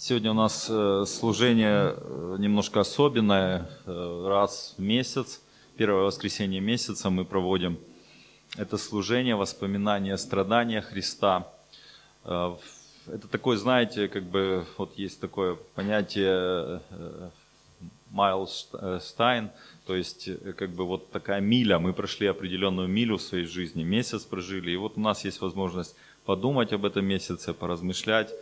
Сегодня у нас служение немножко особенное. Раз в месяц, первое воскресенье месяца мы проводим это служение, воспоминание страдания Христа. Это такое, знаете, как бы вот есть такое понятие майлстайн, то есть как бы вот такая миля. Мы прошли определенную милю в своей жизни, месяц прожили, и вот у нас есть возможность подумать об этом месяце, поразмышлять,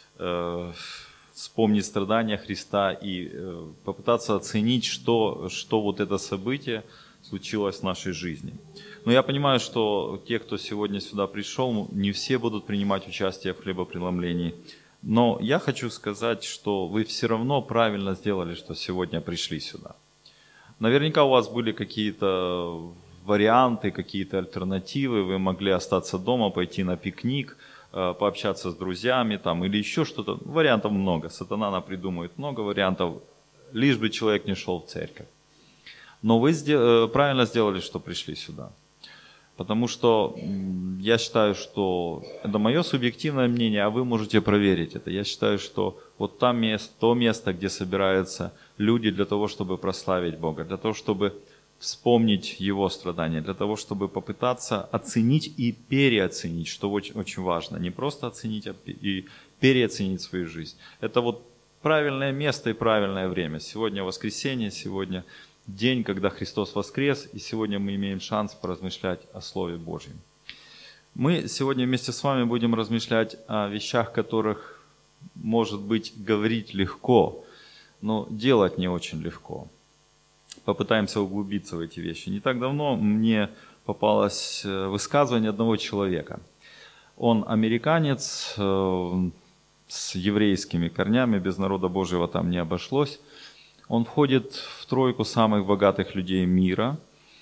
вспомнить страдания Христа и попытаться оценить, что вот это событие случилось в нашей жизни. Но я понимаю, что те, кто сегодня сюда пришел, не все будут принимать участие в хлебопреломлении. Но я хочу сказать, что вы все равно правильно сделали, что сегодня пришли сюда. Наверняка у вас были какие-то варианты, какие-то альтернативы. Вы могли остаться дома, пойти на пикник, пообщаться с друзьями там, или еще что-то. Вариантов много. Сатана напридумывает много вариантов, лишь бы человек не шел в церковь. Но вы правильно сделали, что пришли сюда. Потому что я считаю, что это мое субъективное мнение, а вы можете проверить это. Я считаю, что вот то место, где собираются люди для того, чтобы прославить Бога, для того, чтобы вспомнить Его страдания, для того, чтобы попытаться оценить и переоценить, что очень, очень важно. Не просто оценить, а и переоценить свою жизнь. Это вот правильное место и правильное время. Сегодня воскресенье, сегодня день, когда Христос воскрес, и сегодня мы имеем шанс поразмышлять о Слове Божьем. Мы сегодня вместе с вами будем размышлять о вещах, которых, может быть, говорить легко, но делать не очень легко. Попытаемся углубиться в эти вещи. Не так давно мне попалось высказывание одного человека. Он американец с еврейскими корнями, без народа Божьего там не обошлось. Он входит в тройку самых богатых людей мира.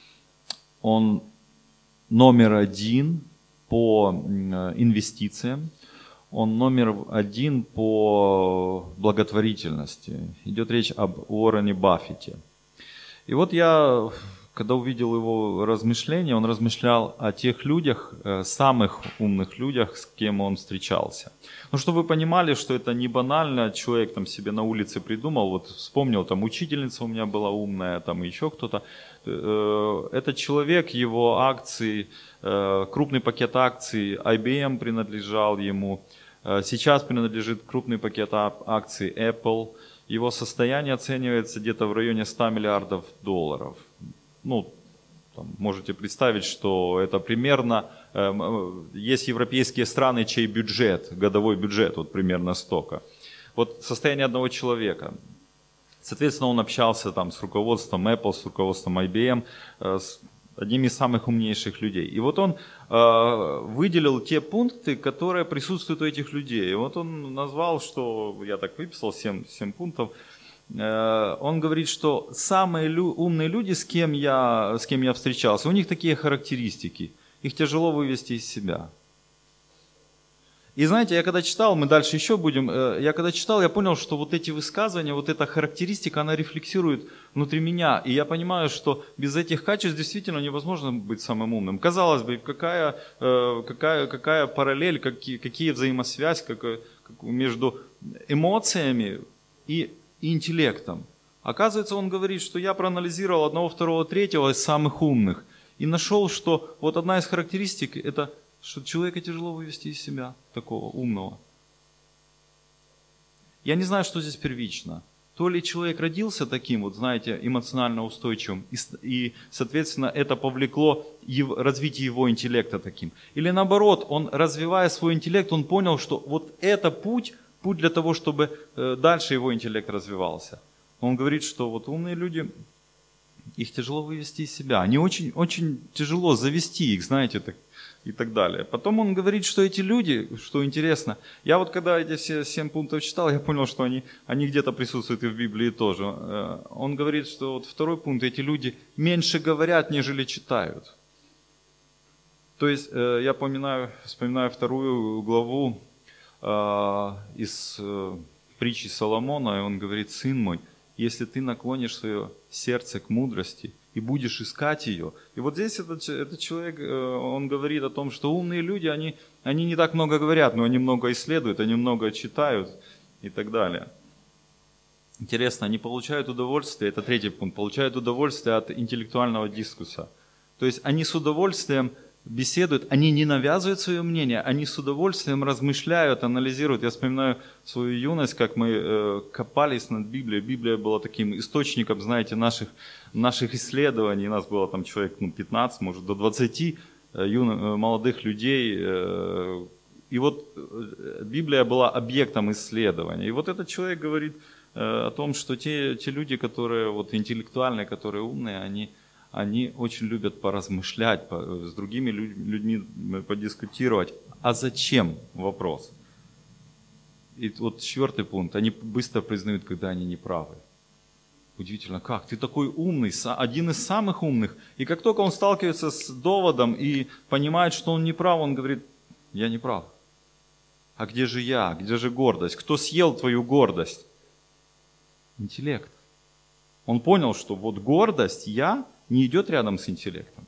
Он номер один по инвестициям. Он номер один по благотворительности. Идет речь об Уоррене Баффете. И вот я, когда увидел его размышления, он размышлял о тех людях, самых умных людях, с кем он встречался. Ну, чтобы вы понимали, что это не банально, человек там себе на улице придумал, вот вспомнил, там учительница у меня была умная, там еще кто-то. Этот человек, его акции, крупный пакет акций, IBM принадлежал ему, сейчас принадлежит крупный пакет акций Apple. Его состояние оценивается где-то в районе 100 миллиардов долларов. Ну, там, можете представить, что это примерно, есть европейские страны, чей бюджет, годовой бюджет, вот примерно столько. Вот состояние одного человека. Соответственно, он общался там с руководством Apple, с руководством IBM, с одним из самых умнейших людей. И вот он выделил те пункты, которые присутствуют у этих людей. И вот он назвал, что, я так выписал, 7 пунктов. Он говорит, что самые умные люди, с кем я встречался, у них такие характеристики. Их тяжело вывести из себя. И знаете, я когда читал, мы дальше еще будем, я когда читал, я понял, что вот эти высказывания, вот эта характеристика, она рефлексирует внутри меня. И я понимаю, что без этих качеств действительно невозможно быть самым умным. Казалось бы, какая параллель, какие взаимосвязь между эмоциями и интеллектом. Оказывается, он говорит, что я проанализировал одного, второго, третьего из самых умных и нашел, что вот одна из характеристик – это что человека тяжело вывести из себя, такого умного. Я не знаю, что здесь первично. То ли человек родился таким, вот знаете, эмоционально устойчивым, и соответственно, это повлекло развитие его интеллекта таким. Или наоборот, он, развивая свой интеллект, он понял, что вот это путь для того, чтобы дальше его интеллект развивался. Он говорит, что вот умные люди, их тяжело вывести из себя. Они очень, очень тяжело завести их, знаете, и так далее. Потом он говорит, что эти люди, что интересно, я вот когда эти все 7 пунктов читал, я понял, что они где-то присутствуют и в Библии тоже. Он говорит, что вот второй пункт, эти люди меньше говорят, нежели читают. То есть я вспоминаю 2 главу из притчи Соломона, и он говорит: «Сын мой, если ты наклонишь свое сердце к мудрости и будешь искать ее». И вот здесь этот человек, он говорит о том, что умные люди, они не так много говорят, но они много исследуют, они много читают. и так далее. Интересно, они получают удовольствие, это третий пункт, получают удовольствие от интеллектуального дискуса. То есть они с удовольствием беседуют, они не навязывают свое мнение, они с удовольствием размышляют, анализируют. Я вспоминаю свою юность, как мы копались над Библией. Библия была таким источником, знаете, наших исследований. Нас было там человек 15, может до 20 молодых людей. И вот Библия была объектом исследования. И вот этот человек говорит о том, что те люди, которые вот интеллектуальные, которые умные, они очень любят поразмышлять, с другими людьми подискутировать. А зачем? Вопрос. И вот 4 пункт. Они быстро признают, когда они неправы. Удивительно, как? Ты такой умный, один из самых умных. И как только он сталкивается с доводом и понимает, что он неправ, он говорит, я не прав. А где же я? Где же гордость? Кто съел твою гордость? Интеллект. Он понял, что вот гордость «я» не идет рядом с интеллектом.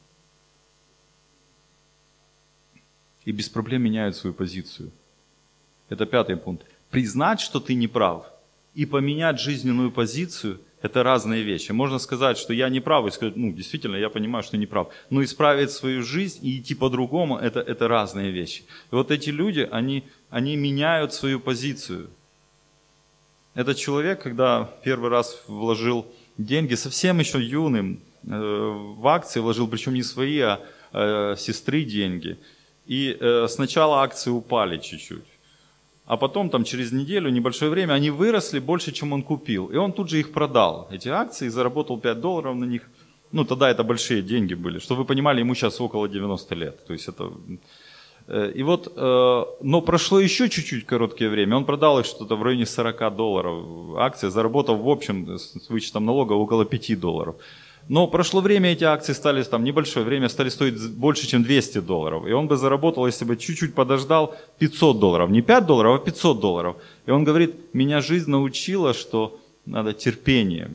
И без проблем меняют свою позицию. Это 5 пункт. Признать, что ты не прав, и поменять жизненную позицию – это разные вещи. Можно сказать, что я не прав, и сказать, действительно, я понимаю, что не прав. Но исправить свою жизнь и идти по-другому – это разные вещи. И вот эти люди, они меняют свою позицию. Этот человек, когда первый раз вложил деньги, совсем еще юным, в акции вложил, причем не свои, а сестры деньги. И сначала акции упали чуть-чуть. А потом там через неделю, небольшое время, они выросли больше, чем он купил. И он тут же их продал, эти акции, и заработал $5 на них. Тогда это большие деньги были. Чтобы вы понимали, ему сейчас около 90 лет. То есть это... И вот, но прошло еще чуть-чуть короткое время, он продал их что-то в районе $40 акции, заработал в общем с вычетом налога около $5. Но прошло время, эти акции стали, там небольшое время, стали стоить больше, чем $200. И он бы заработал, если бы чуть-чуть подождал, $500. Не $5, а $500. И он говорит, меня жизнь научила, что надо терпением.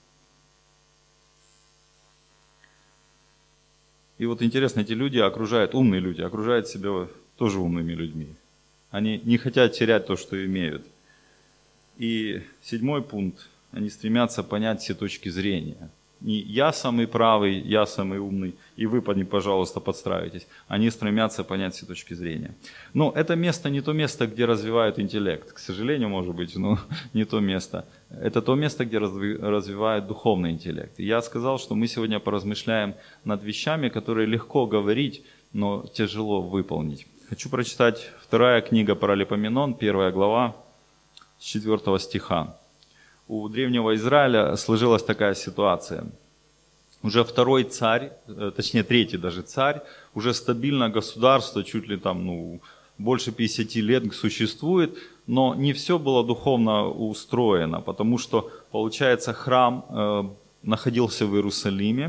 И вот интересно, эти люди умные люди, окружают себя тоже умными людьми. Они не хотят терять то, что имеют. И 7 пункт, они стремятся понять все точки зрения. Не я самый правый, я самый умный, и вы, пожалуйста, подстраивайтесь. Они стремятся понять все точки зрения. Но это место не то место, где развивают интеллект. К сожалению, может быть, но не то место. Это то место, где развивают духовный интеллект. И я сказал, что мы сегодня поразмышляем над вещами, которые легко говорить, но тяжело выполнить. Хочу прочитать 2 книга Паралипоменон, 1 глава, с 4 стиха. У древнего Израиля сложилась такая ситуация. Уже 2-й царь, точнее 3-й даже царь, уже стабильное государство, чуть ли там больше 50 лет существует, но не все было духовно устроено, потому что, получается, храм находился в Иерусалиме,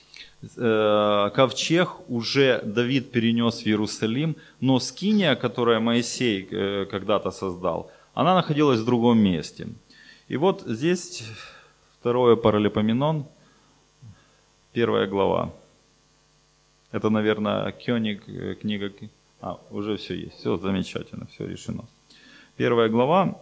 ковчег уже Давид перенес в Иерусалим, но скиния, которую Моисей когда-то создал, она находилась в другом месте. И вот здесь 2 Паралипоменон, 1 глава. Это, наверное, книга... уже все есть. Все замечательно, все решено. 1 глава,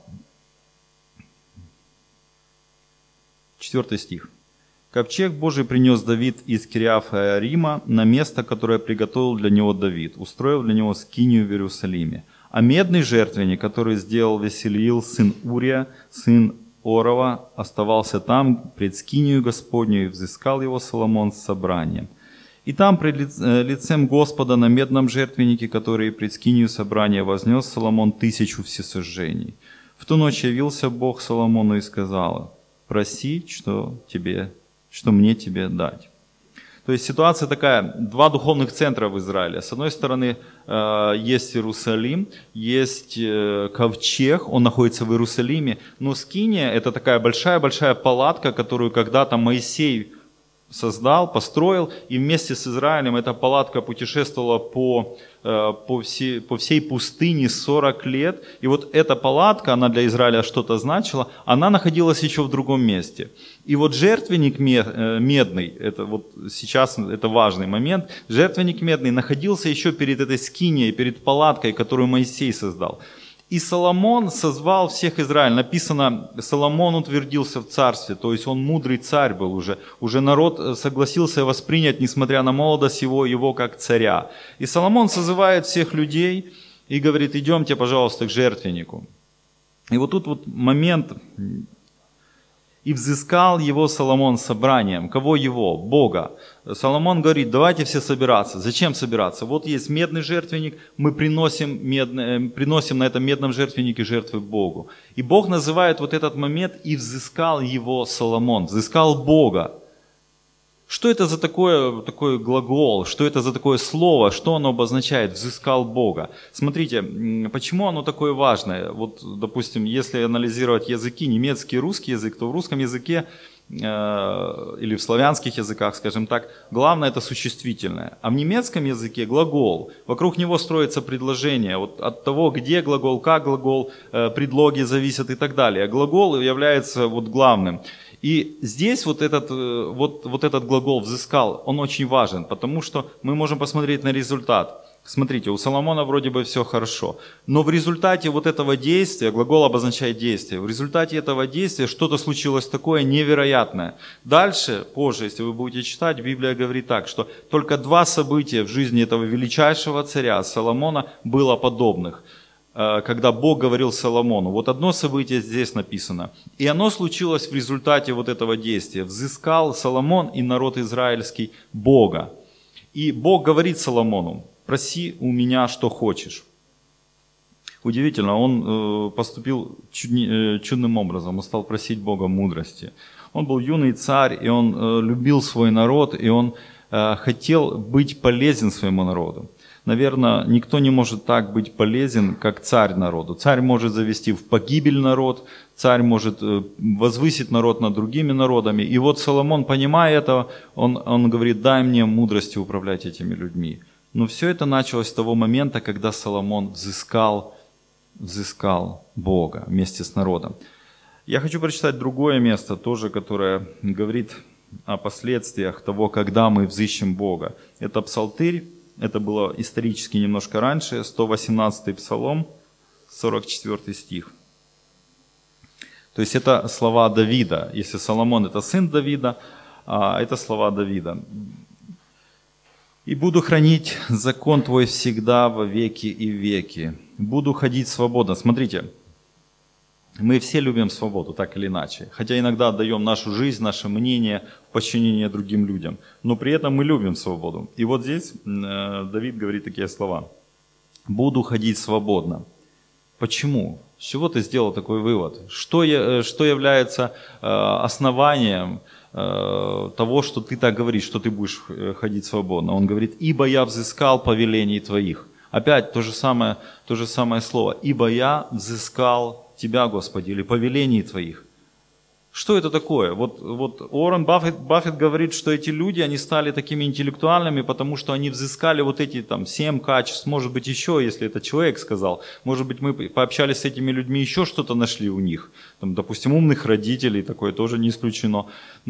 4 стих. «Ковчег Божий принес Давид из Кириафа-Иарима на место, которое приготовил для него Давид, устроив для него скинию в Иерусалиме. А медный жертвенник, который сделал Веселиил, сын Урия, сын Орова, оставался там пред скинию Господню, и взыскал его Соломон с собранием. И там пред лицем Господа на медном жертвеннике, который пред скинию собрания вознес Соломон 1000 всесожжений. В ту ночь явился Бог Соломону и сказал: проси, что мне тебе дать». То есть ситуация такая, 2 духовных центра в Израиле. С одной стороны, есть Иерусалим, есть ковчег, он находится в Иерусалиме, но скиния – это такая большая-большая палатка, которую когда-то Моисей создал, построил, и вместе с Израилем эта палатка путешествовала по всей пустыне 40 лет. И вот эта палатка, она для Израиля что-то значила, она находилась еще в другом месте. И вот жертвенник медный, это вот сейчас это важный момент, жертвенник медный находился еще перед этой скинией, перед палаткой, которую Моисей создал. И Соломон созвал всех Израиля. Написано, Соломон утвердился в царстве, то есть он мудрый царь был уже. Уже народ согласился воспринять, несмотря на молодость его как царя. И Соломон созывает всех людей и говорит: идемте, пожалуйста, к жертвеннику. И вот тут вот момент. И взыскал его Соломон собранием. Кого его? Бога. Соломон говорит: давайте все собираться. Зачем собираться? Вот есть медный жертвенник, мы приносим на этом медном жертвеннике жертвы Богу. И Бог называет вот этот момент: и взыскал его Соломон. Взыскал Бога. Что это за такой глагол? Что это за такое слово? Что оно обозначает? Взыскал Бога. Смотрите, почему оно такое важное? Вот, допустим, если анализировать языки, немецкий и русский язык, то в русском языке или в славянских языках, скажем так, главное это существительное. А в немецком языке глагол. Вокруг него строится предложение. Вот от того, где глагол, как глагол, предлоги зависят и так далее. А глагол является вот главным. И здесь вот этот глагол «взыскал», он очень важен, потому что мы можем посмотреть на результат. Смотрите, у Соломона вроде бы все хорошо, но в результате вот этого действия, глагол обозначает действие, в результате этого действия что-то случилось такое невероятное. Дальше, позже, если вы будете читать, Библия говорит так, что только 2 события в жизни этого величайшего царя Соломона было подобных. Когда Бог говорил Соломону. Вот одно событие здесь написано. И оно случилось в результате вот этого действия. Взыскал Соломон и народ израильский Бога. И Бог говорит Соломону: проси у меня, что хочешь. Удивительно, он поступил чудным образом. Он стал просить Бога мудрости. Он был юный царь, и он любил свой народ, и он хотел быть полезен своему народу. Наверное, никто не может так быть полезен, как царь народу. Царь может завести в погибель народ, царь может возвысить народ над другими народами. И вот Соломон, понимая это, он говорит: дай мне мудрости управлять этими людьми. Но все это началось с того момента, когда Соломон взыскал Бога вместе с народом. Я хочу прочитать другое место, тоже, которое говорит о последствиях того, когда мы взыщем Бога. Это Псалтырь. Это было исторически немножко раньше, 118-й Псалом, 44 стих. То есть это слова Давида. Если Соломон это сын Давида, это слова Давида. «И буду хранить закон Твой всегда во веки и веки. Буду ходить свободно». Смотрите, мы все любим свободу, так или иначе. Хотя иногда отдаем нашу жизнь, наше мнение в подчинение другим людям. Но при этом мы любим свободу. И вот здесь Давид говорит такие слова. «Буду ходить свободно». Почему? С чего ты сделал такой вывод? Что является основанием того, что ты так говоришь, что ты будешь ходить свободно? Он говорит: «Ибо я взыскал повелений твоих». Опять то же самое слово. «Ибо я взыскал Тебя, Господи», или повелений Твоих. Что это такое? Вот Уоррен Баффет говорит, что эти люди, они стали такими интеллектуальными, потому что они взыскали вот эти 7 качеств, может быть еще, если это человек сказал, может быть мы пообщались с этими людьми, еще что-то нашли у них, допустим, умных родителей, такое тоже не исключено,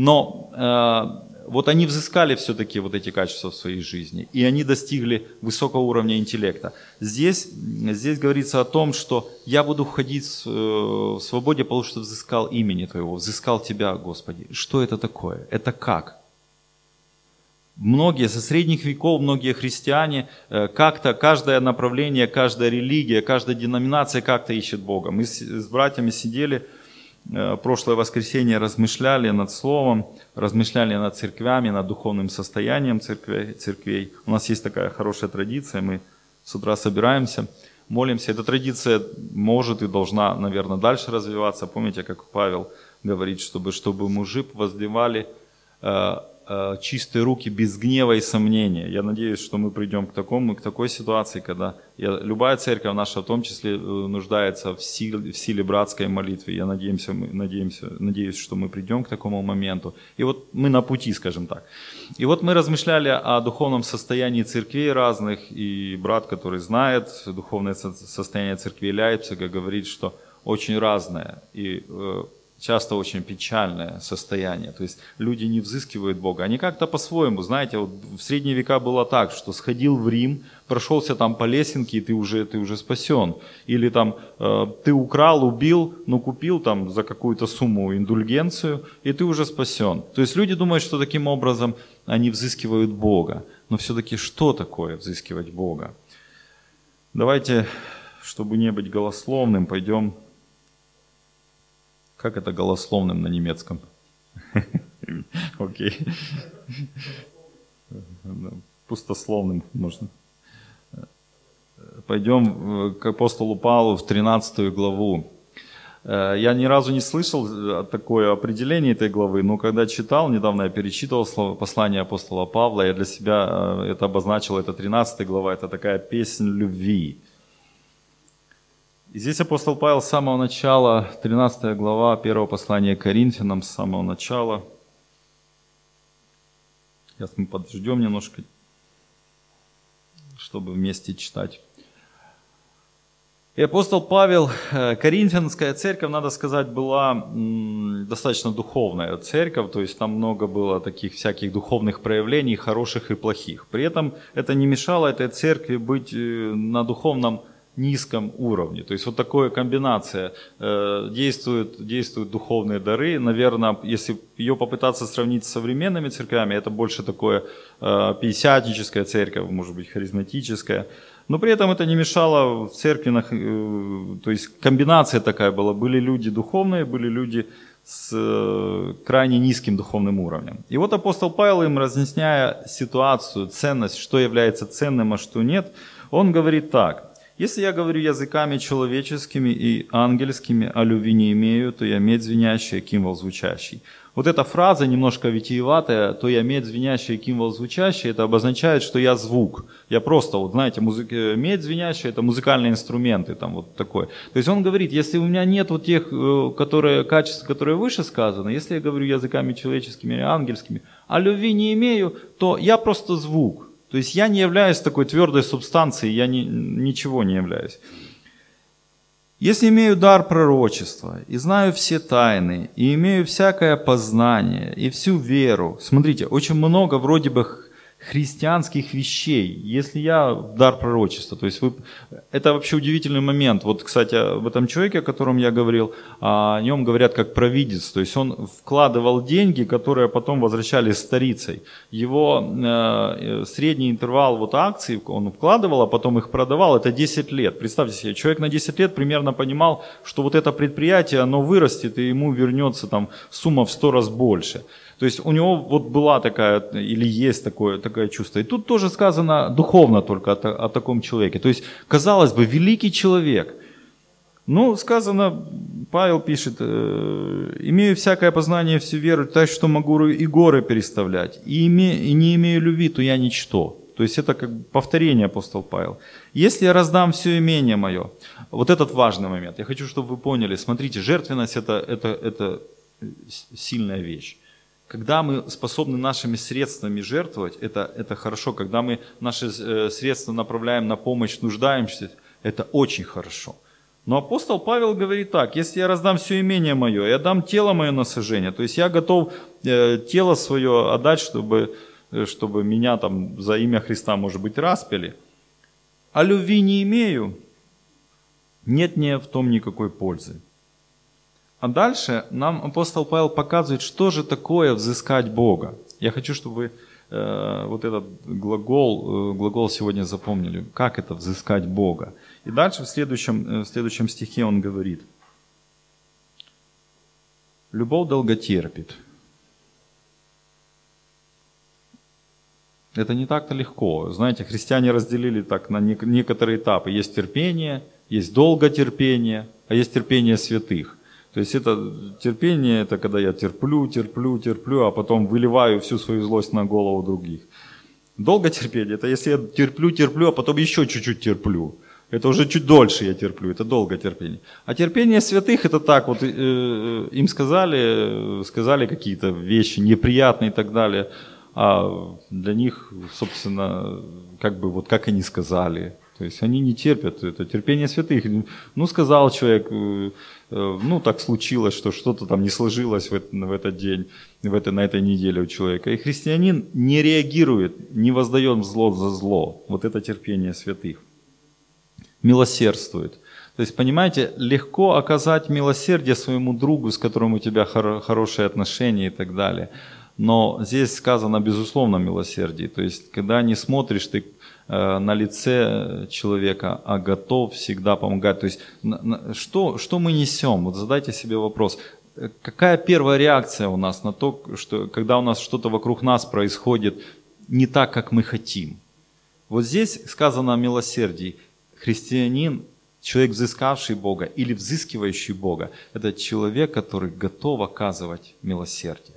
но вот они взыскали все-таки вот эти качества в своей жизни, и они достигли высокого уровня интеллекта. Здесь говорится о том, что я буду ходить в свободе, потому что взыскал имени Твоего, взыскал Тебя, Господи. Что это такое? Это как? Многие, со средних веков, многие христиане, как-то каждое направление, каждая религия, каждая деноминация как-то ищет Бога. Мы с братьями сидели, прошлое воскресенье размышляли над Словом, размышляли над церквями, над духовным состоянием церквей. У нас есть такая хорошая традиция, мы с утра собираемся, молимся. Эта традиция может и должна, наверное, дальше развиваться. Помните, как Павел говорит, чтобы мужи возливали чистые руки без гнева и сомнения. Я надеюсь, что мы придем к такой ситуации, когда любая церковь наша в том числе нуждается в силе братской молитвы. Я надеюсь, что мы придем к такому моменту. И вот мы на пути, скажем так. И вот мы размышляли о духовном состоянии церквей разных, и брат, который знает духовное состояние церкви Лейпцига, говорит, что очень разное. И часто очень печальное состояние. То есть люди не взыскивают Бога. Они как-то по-своему, знаете, вот в средние века было так, что сходил в Рим, прошелся там по лесенке, и ты уже спасен. Или там ты украл, убил, но купил там за какую-то сумму индульгенцию, и ты уже спасен. То есть люди думают, что таким образом они взыскивают Бога. Но все-таки что такое взыскивать Бога? Давайте, чтобы не быть голословным, пойдем... Как это голословным на немецком? Окей. Пустословным можно. Пойдем к апостолу Павлу в 13 главу. Я ни разу не слышал такое определение этой главы, но когда читал, недавно я перечитывал послание апостола Павла, я для себя это обозначил, это 13 глава, это такая песнь любви. И здесь апостол Павел с самого начала, 13 глава, первого послания к Коринфянам, с самого начала. Сейчас мы подождем немножко, чтобы вместе читать. И апостол Павел, Коринфянская церковь, надо сказать, была достаточно духовная церковь, то есть там много было таких всяких духовных проявлений, хороших и плохих. При этом это не мешало этой церкви быть на духовном низком уровне. То есть вот такая комбинация. Действуют духовные дары. Наверное, если ее попытаться сравнить с современными церквями, это больше такое пятидесятническая церковь, может быть, харизматическая. Но при этом это не мешало в церкви, то есть комбинация такая была. Были люди духовные, были люди с крайне низким духовным уровнем. И вот апостол Павел им, разъясняя ситуацию, ценность, что является ценным, а что нет, он говорит так. Если я говорю языками человеческими и ангельскими, а любви не имею, то я медь звенящая, кимвол звучащий. Вот эта фраза немножко витиеватая, то я медь звенящая, кимвол звучащий, это обозначает, что я звук. Я просто, вот знаете, медь звенящая, это музыкальные инструменты, там вот такое. То есть он говорит, если у меня нет вот тех качеств, которые выше сказаны, если я говорю языками человеческими или ангельскими, а любви не имею, то я просто звук. То есть я не являюсь такой твердой субстанцией, я ничего не являюсь. Если имею дар пророчества, и знаю все тайны, и имею всякое познание, и всю веру. Смотрите, очень много вроде бы христианских вещей. Если я дар пророчества, то есть это вообще удивительный момент. Вот, кстати, в этом человеке, о котором я говорил, о нем говорят как провидец. То есть он вкладывал деньги, которые потом возвращались старицей. Его средний интервал вот акций он вкладывал, а потом их продавал, это 10 лет. Представьте себе, человек на 10 лет примерно понимал, что вот это предприятие, оно вырастет, и ему вернется там сумма в 100 раз больше. То есть у него вот была такая, или есть такое чувство. И тут тоже сказано духовно только о таком человеке. То есть, казалось бы, великий человек. Ну, сказано, Павел пишет, имею всякое познание, всю веру, так что могу и горы переставлять. И не имею любви, то я ничто. То есть это как повторение апостол Павел. Если я раздам все имение мое, вот этот важный момент. Я хочу, чтобы вы поняли, смотрите, жертвенность это сильная вещь. Когда мы способны нашими средствами жертвовать, это хорошо. Когда мы наши средства направляем на помощь нуждающимся, это очень хорошо. Но апостол Павел говорит так, если я раздам все имение мое, я дам тело мое на сожжение, то есть я готов тело свое отдать, чтобы меня там за имя Христа, может быть, распяли, а любви не имею, нет мне в том никакой пользы. А дальше нам апостол Павел показывает, что же такое взыскать Бога. Я хочу, чтобы вы вот этот глагол сегодня запомнили. Как это взыскать Бога? И дальше в следующем стихе он говорит. Любовь долготерпит. Это не так-то легко. Знаете, христиане разделили так на некоторые этапы. Есть терпение, есть долготерпение, а есть терпение святых. То есть это терпение, это когда я терплю, а потом выливаю всю свою злость на голову других. Долготерпение, это если я терплю, а потом еще чуть-чуть терплю. Это уже чуть дольше я терплю, это долготерпение. А терпение святых, это так, вот им сказали какие-то вещи неприятные и так далее, а для них, собственно, как бы вот как они сказали. То То есть они не терпят, это терпение святых. Ну, сказал человек, ну, так случилось, что что-то там не сложилось в этот день, на этой неделе у человека. И христианин не реагирует, не воздает зло за зло. Вот это терпение святых. Милосердствует. То есть, понимаете, легко оказать милосердие своему другу, с которым у тебя хорошие отношения и так далее. Но здесь сказано, безусловно, милосердие. То есть, когда не смотришь ты на лице человека, а готов всегда помогать. То есть, что мы несем? Вот задайте себе вопрос. Какая первая реакция у нас на то, что, когда у нас что-то вокруг нас происходит не так, как мы хотим? Вот здесь сказано о милосердии. Христианин, человек, взыскавший Бога или взыскивающий Бога, это человек, который готов оказывать милосердие.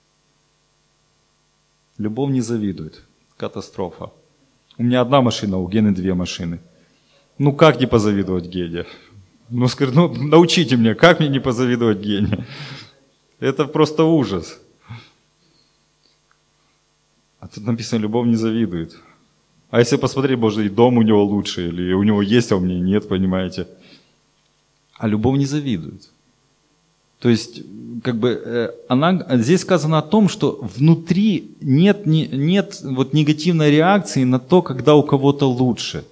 Любовь не завидует. Катастрофа. У меня одна машина, у Гены 2 машины. Ну как не позавидовать Гене? Ну скажи, ну научите меня, как мне не позавидовать Гене? Это просто ужас. А тут написано, любовь не завидует. А если посмотреть, может, и дом у него лучше, или у него есть, а у меня нет, понимаете? А любовь не завидует. То есть, как бы, здесь сказано о том, что внутри нет вот негативной реакции на то, когда у кого-то лучше.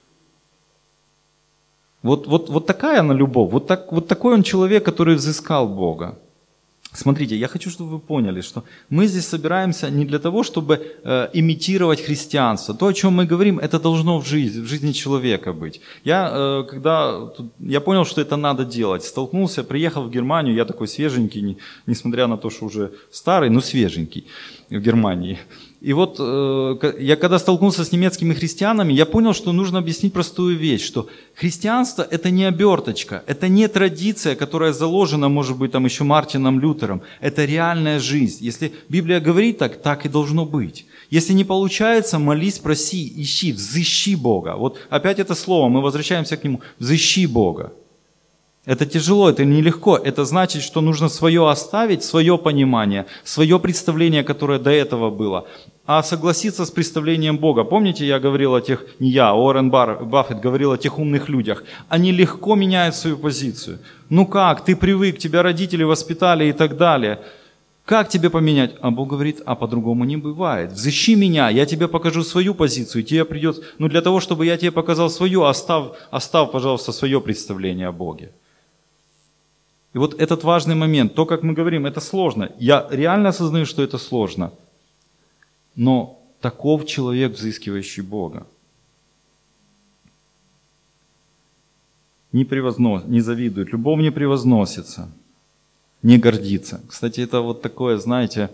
Вот такая она любовь, вот такой он человек, который взыскал Бога. Смотрите, я хочу, чтобы вы поняли, что мы здесь собираемся не для того, чтобы имитировать христианство. То, о чем мы говорим, это должно в жизни человека быть. Я понял, что это надо делать. Столкнулся, приехал в Германию, я такой свеженький, несмотря на то, что уже старый, но свеженький в Германии. И вот я когда столкнулся с немецкими христианами, я понял, что нужно объяснить простую вещь, что христианство – это не оберточка, это не традиция, которая заложена, может быть, там еще Мартином Лютером. Это реальная жизнь. Если Библия говорит так, так и должно быть. Если не получается, молись, проси, ищи, взыщи Бога. Вот опять это слово, мы возвращаемся к нему. Взыщи Бога. Это тяжело, это нелегко. Это значит, что нужно свое оставить, свое понимание, свое представление, которое до этого было, а согласиться с представлением Бога. Помните, я говорил о тех, не я, а Уоррен Баффет говорил о тех умных людях. Они легко меняют свою позицию. Ну как, ты привык, тебя родители воспитали и так далее. Как тебе поменять? А Бог говорит, а по-другому не бывает. Взыщи меня, я тебе покажу свою позицию. Тебе придет, для того, чтобы я тебе показал свою, оставь, пожалуйста, свое представление о Боге. И вот этот важный момент, то, как мы говорим, это сложно. Я реально осознаю, что это сложно. Но таков человек, взыскивающий Бога. Не завидует, любовь не превозносится, не гордится. Кстати, это вот такое, знаете,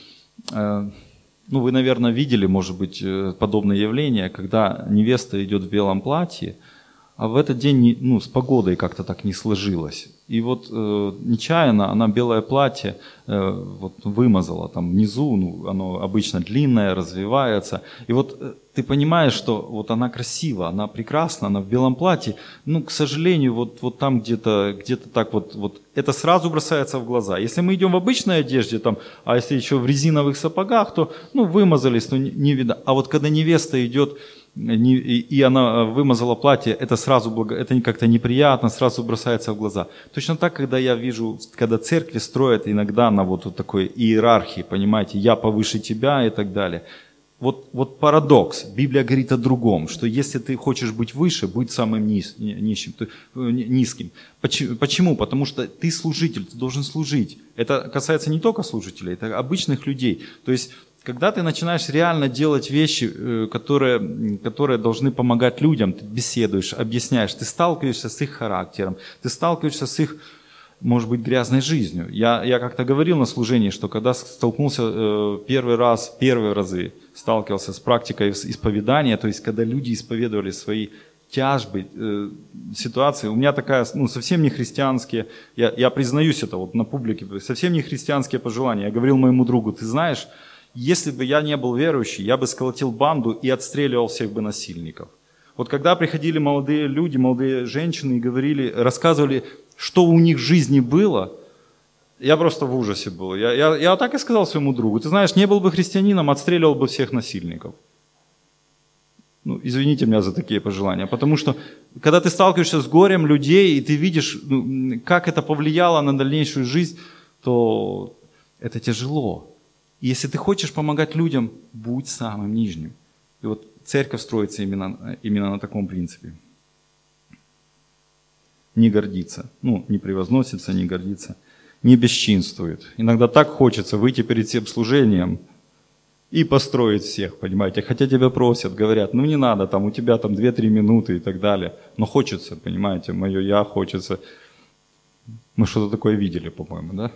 вы, наверное, видели, может быть, подобное явление, когда невеста идет в белом платье, а в этот день с погодой как-то так не сложилось. И вот нечаянно она белое платье вымазала там внизу, оно обычно длинное, развивается. И вот ты понимаешь, что вот она красива, она прекрасна, она в белом платье. К сожалению, вот там где-то так вот это сразу бросается в глаза. Если мы идем в обычной одежде, а если еще в резиновых сапогах, то вымазались, то не видно. А вот когда невеста идет, и она вымазала платье, это как-то неприятно, сразу бросается в глаза. Точно так, когда я вижу, когда церкви строят иногда на вот такой иерархии, понимаете, я повыше тебя и так далее. Вот парадокс. Библия говорит о другом, что если ты хочешь быть выше, будь самым низким. Почему? Потому что ты служитель, ты должен служить. Это касается не только служителей, это обычных людей. То есть, когда ты начинаешь реально делать вещи, которые должны помогать людям, ты беседуешь, объясняешь, ты сталкиваешься с их характером, ты сталкиваешься с их, может быть, грязной жизнью. Я как-то говорил на служении, что когда столкнулся первые разы сталкивался с практикой исповедания, то есть когда люди исповедовали свои тяжбы, ситуации. У меня такая, совсем не христианские, я признаюсь это на публике, совсем не христианские пожелания. Я говорил моему другу, ты знаешь, если бы я не был верующий, я бы сколотил банду и отстреливал всех бы насильников. Вот когда приходили молодые люди, молодые женщины и рассказывали, что у них в жизни было, я просто в ужасе был. Я так и сказал своему другу, ты знаешь, не был бы христианином, отстреливал бы всех насильников. Ну, извините меня за такие пожелания. Потому что, когда ты сталкиваешься с горем людей, и ты видишь, как это повлияло на дальнейшую жизнь, то это тяжело. И если ты хочешь помогать людям, будь самым нижним. И вот церковь строится именно на таком принципе. Не гордится. Ну, не превозносится, не гордится. Не бесчинствует. Иногда так хочется выйти перед всем служением и построить всех, понимаете. Хотя тебя просят, говорят, ну не надо, там у тебя там 2-3 минуты и так далее. Но хочется, понимаете, мое я хочется. Мы что-то такое видели, по-моему, да?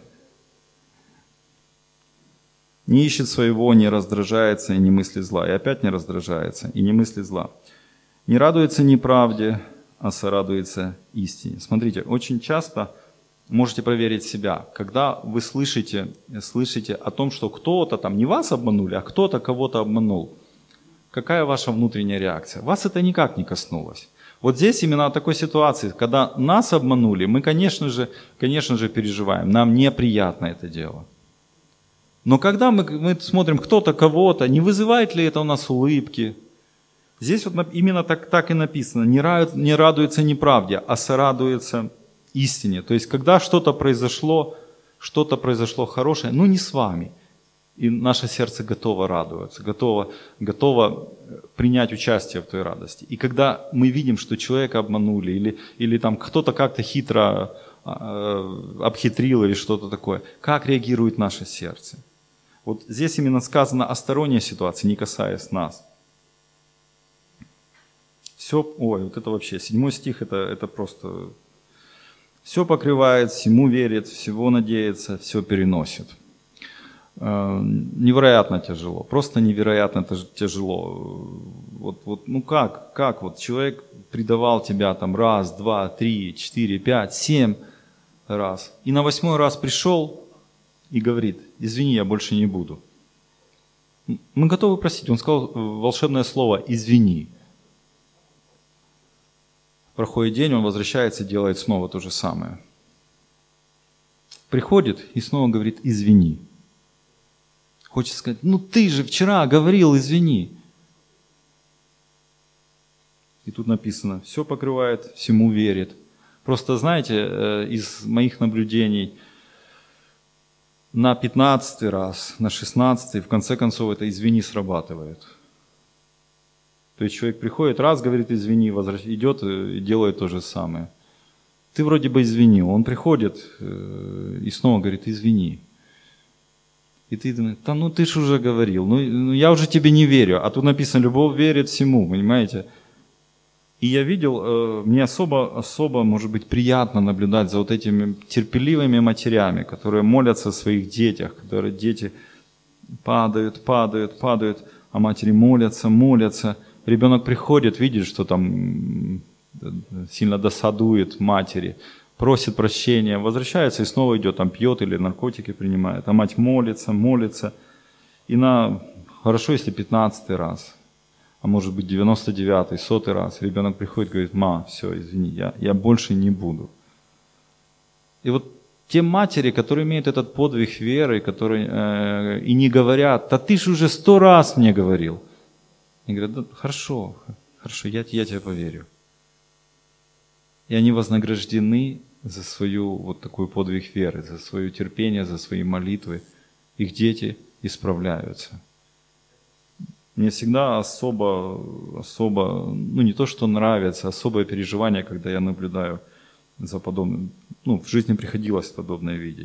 Не ищет своего, не раздражается и не мыслит зла. И опять не раздражается и не мыслит зла. Не радуется неправде, а сорадуется истине. Смотрите, очень часто можете проверить себя, когда вы слышите о том, что кто-то там, не вас обманули, а кто-то кого-то обманул. Какая ваша внутренняя реакция? Вас это никак не коснулось. Вот здесь именно о такой ситуации, когда нас обманули, мы, конечно же, переживаем. Нам неприятно это дело. Но когда мы смотрим кто-то кого-то, не вызывает ли это у нас улыбки? Здесь вот именно так и написано. Не радуется неправде, а сорадуется истине. То есть, когда что-то произошло хорошее, но не с вами. И наше сердце готово радоваться, готово принять участие в той радости. И когда мы видим, что человека обманули, или там кто-то как-то хитро обхитрил или что-то такое, как реагирует наше сердце? Вот здесь именно сказано о сторонней ситуации, не касаясь нас. Вот это вообще, 7 стих, это просто... Все покрывает, всему верит, всего надеется, все переносит. Невероятно тяжело, просто невероятно тяжело. Ну как вот человек предавал тебя там 1, 2, 3, 4, 5, 7 раз. И на 8-й раз пришел и говорит, извини, я больше не буду. Мы готовы простить. Он сказал волшебное слово «извини». Проходит день, он возвращается, делает снова то же самое. Приходит и снова говорит «извини». Хочется сказать, ну ты же вчера говорил «извини». И тут написано «все покрывает, всему верит». Просто знаете, из моих наблюдений на 15-й раз, на 16-й, в конце концов это «извини» срабатывает. То есть человек приходит, раз говорит «извини», идет и делает то же самое. Ты вроде бы извинил, он приходит и снова говорит «извини». И ты думаешь, ну ты ж уже говорил, ну я уже тебе не верю. А тут написано «любовь верит всему», понимаете? И я видел, мне особо, может быть, приятно наблюдать за вот этими терпеливыми матерями, которые молятся о своих детях, которые дети падают, а матери молятся. Ребенок приходит, видит, что там сильно досадует матери, просит прощения, возвращается и снова идет, там пьет или наркотики принимает. А мать молится. И хорошо, если 15-й раз, а может быть 99-й, 100-й раз, ребенок приходит и говорит, все, извини, я больше не буду. И вот те матери, которые имеют этот подвиг веры, которые и не говорят, да ты же уже 100 раз мне говорил. И говорят, да, хорошо, я тебе поверю. И они вознаграждены за свою вот такой подвиг веры, за свое терпение, за свои молитвы. Их дети исправляются. Мне всегда особо, не то что нравится, особое переживание, когда я наблюдаю за подобным. В жизни приходилось подобное видеть.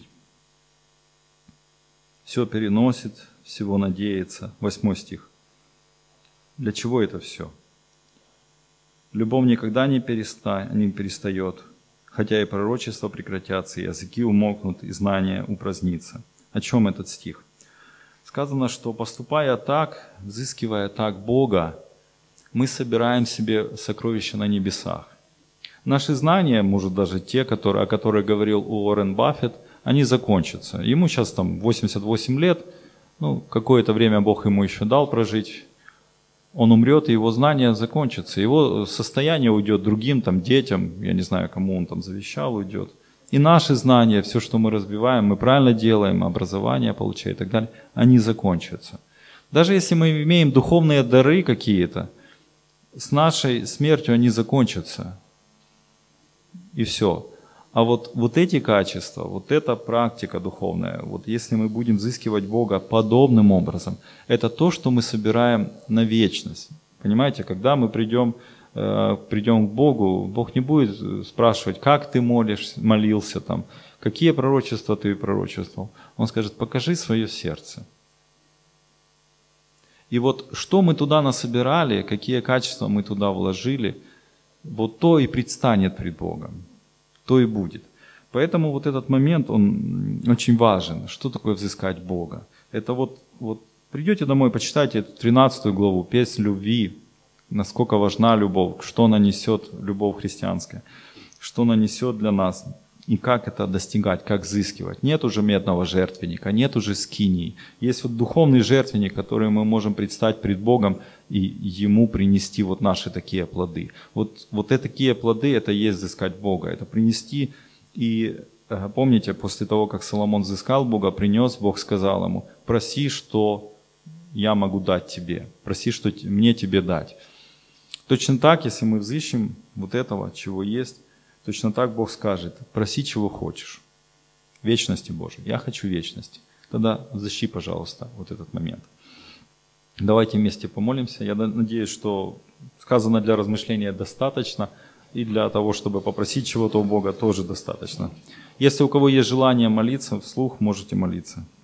Все переносит, всего надеется. 8 стих. Для чего это все? Любовь никогда не перестает, хотя и пророчества прекратятся, и языки умолкнут, и знание упразднится. О чем этот стих? Сказано, что поступая так, взыскивая так Бога, мы собираем себе сокровища на небесах. Наши знания, может даже те, о которых говорил Уоррен Баффет, они закончатся. Ему сейчас там 88 лет, какое-то время Бог ему еще дал прожить. Он умрет, и его знания закончатся. Его состояние уйдет другим детям, я не знаю, кому он завещал, уйдет. И наши знания, все, что мы разбиваем, мы правильно делаем, образование получаем и так далее, они закончатся. Даже если мы имеем духовные дары какие-то, с нашей смертью они закончатся. И все. А вот эти качества, вот эта практика духовная, вот если мы будем взыскивать Бога подобным образом, это то, что мы собираем на вечность. Понимаете, когда мы придем к Богу, Бог не будет спрашивать, как ты молился, там, какие пророчества ты пророчествовал. Он скажет, покажи свое сердце. И вот что мы туда насобирали, какие качества мы туда вложили, вот то и предстанет пред Богом, то и будет. Поэтому вот этот момент, он очень важен. Что такое взыскать Бога? Это вот придете домой, почитайте эту 13 главу, «Песнь любви», насколько важна любовь, что она несет, любовь христианская, что она несет для нас, и как это достигать, как взыскивать. Нет уже медного жертвенника, нет уже скинии. Есть вот духовный жертвенник, который мы можем предстать пред Богом и Ему принести вот наши такие плоды. Вот такие плоды, это и есть взыскать Бога, это принести. И помните, после того, как Соломон взыскал Бога, принес, Бог сказал ему, проси, что я могу дать тебе, проси, что мне тебе дать. Точно так, если мы взыщем вот этого, чего есть, точно так Бог скажет, проси, чего хочешь. Вечности Божией. Я хочу вечности. Тогда взыщи, пожалуйста, вот этот момент. Давайте вместе помолимся. Я надеюсь, что сказано для размышления достаточно, и для того, чтобы попросить чего-то у Бога, тоже достаточно. Если у кого есть желание молиться, вслух можете молиться.